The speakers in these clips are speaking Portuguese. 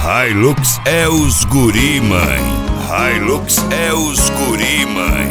Hilux é os guri, mãe. Hilux é os guri, mãe.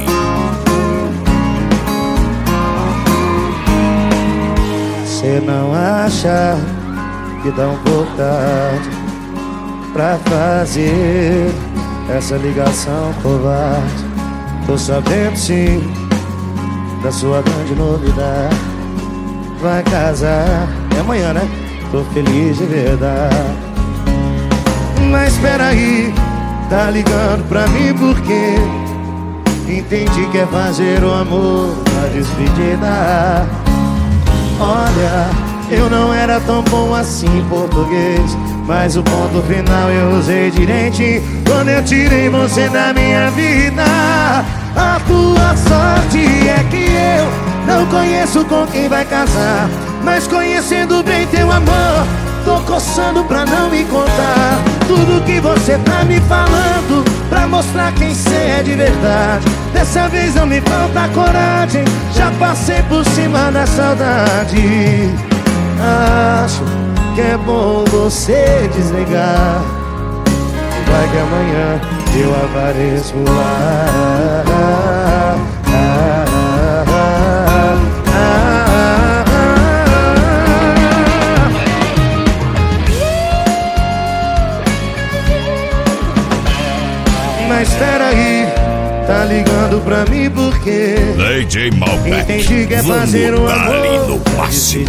Cê não acha que dá um pouco tarde pra fazer essa ligação covarde? Tô sabendo sim da sua grande novidade. Vai casar, é amanhã, né? Tô feliz de verdade. Mas espera aí, tá ligando pra mim porque entendi que é fazer o amor na despedida. Olha, eu não era tão bom assim em português, mas o ponto final eu usei direitinho quando eu tirei você da minha vida. A tua sorte é que eu não conheço com quem vai casar, mas conhecendo bem teu amor, tô coçando pra não me contar tudo que você tá me falando, pra mostrar quem cê é de verdade. Dessa vez não me falta coragem, já passei por cima da saudade. Acho que é bom você desligar, vai que amanhã eu apareço lá. Mas espera aí, tá ligando pra mim porque DJ Malbec, entendi que é fazer um amor no máximo.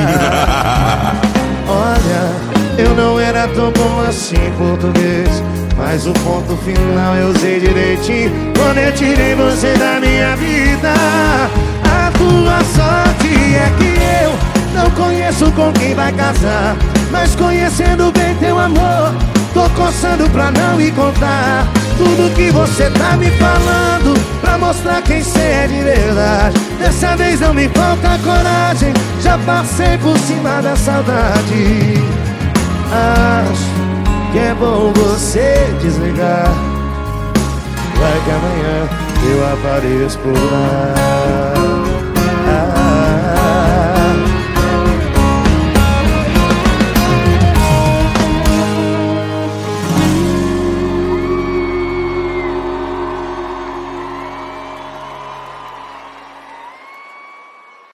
Olha, eu não era tão bom assim em português, mas o ponto final eu usei direitinho quando eu tirei você da minha vida. A tua sorte é que eu não conheço com quem vai casar, mas conhecendo bem teu amor, tô coçando pra não me contar tudo que você tá me falando, pra mostrar quem cê é de verdade. Dessa vez não me falta coragem, já passei por cima da saudade. Acho que é bom você desligar, vai que amanhã eu apareço por lá.